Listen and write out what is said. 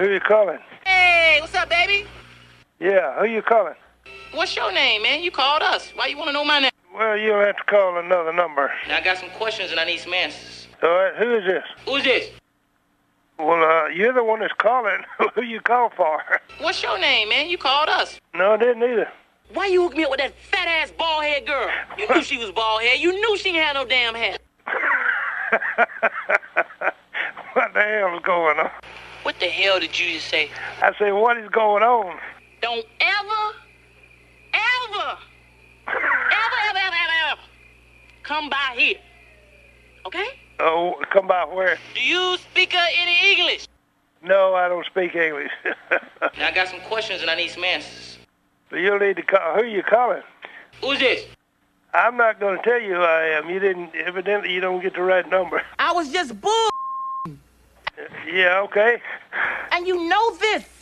Who you calling? Hey, what's up, baby? Yeah, who you calling? What's your name, man? You called us. Why you want to know my name? Well, you'll have to call another number. Now, I got some questions and I need some answers. All right, who is this? Who's this? Well, you're the one that's calling. Who you call for? What's your name, man? You called us. No, I didn't either. Why you hooked me up with that fat-ass bald-head girl? You knew she was bald-head. You knew she ain't had no damn hair. What the hell is going on? What the hell did you just say? I said, what is going on? Don't ever come by here. Okay? Oh, come by where? Do you speak any English? No, I don't speak English. Now, I got some questions and I need some answers. So you'll need to call. Who you calling? Who's this? I'm not going to tell you who I am. Evidently you don't get the right number. I was just bull. Yeah, okay. And you know this.